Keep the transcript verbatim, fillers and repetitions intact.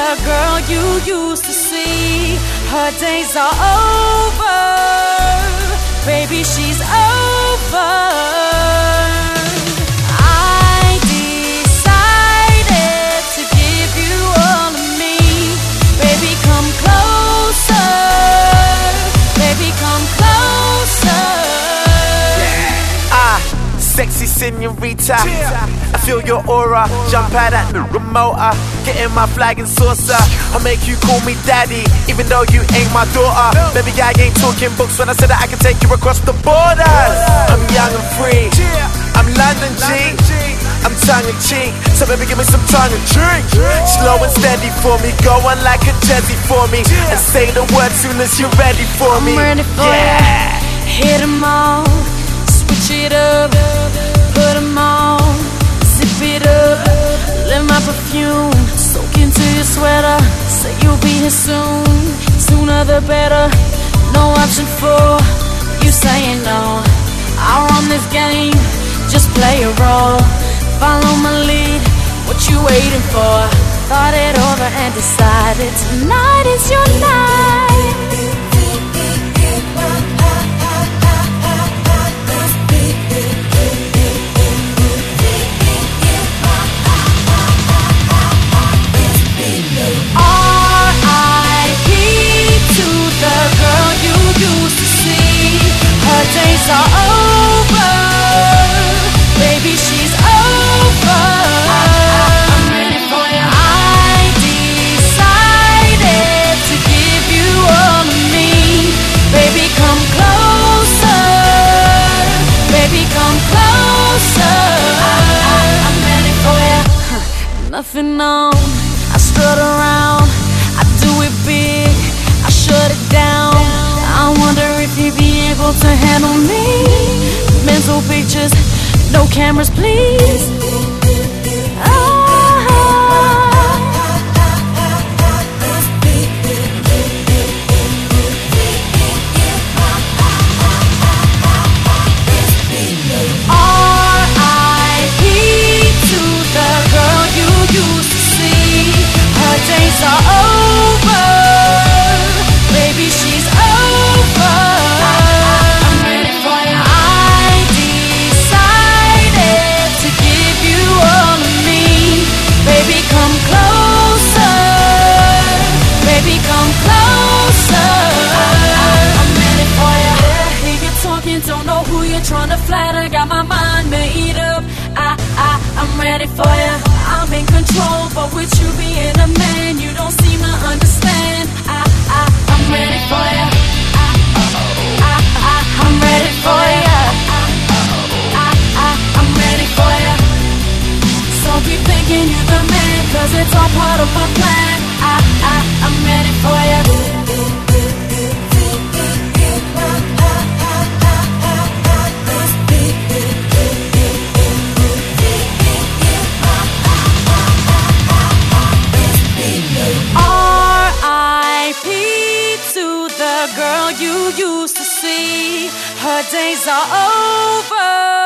the girl you used to see. Her days are over, baby, she's over. I decided to give you all of me. Baby, come closer. Baby, come closer. Yeah. Ah, sexy senorita, I feel your aura. Jump out at the remote, uh, getting my flag and saucer. I'll make you call me daddy, even though you ain't my daughter. Baby, I ain't talking books when I said that I can take you across the borders. I'm young and free, I'm London G, I'm tongue in cheek, so baby give me some tongue and drink. Slow and steady for me, go on like a jetty for me, and say the word soon as you're ready for me. I'm ready for yeah. you. Hit 'em all, switch it up, put 'em on, zip it up. Let my perfume soak into your sweater. Say you'll be here soon, sooner the better. No option for you saying no. I run this game, just play a role. Follow my lead, what you waiting for? Thought it over and decided tonight is your night. R I P to the girl you used to see. Her days are over, baby, she's over. I'm ready for you. I decided to give you all of me. Baby, come closer. Baby, come closer. I'm ready for you. Nothing on, I strut around, I do it big, I shut it down. I wonder if you'd be able to handle me. Mental pictures, no cameras, please. Ah. R I P to the girl you used to see. Her days are over, baby, she's over. I'm ready for you. I decided to give you all of me. Baby, come closer. Baby, come closer. I'm ready for you. Yeah, hear you talking, don't know who you're trying to flatter. Got my mind made up. I, I, I'm ready for you. I'm in control, but with you being a man, you don't seem to understand. I, I, I'm ready for you. I, I, I, I'm ready for you. I, I, I'm ready for you. So keep thinking you're the man, cause it's all part of my plan. I, I, I'm ready for you. R I P to the girl you used to see. Her days are over.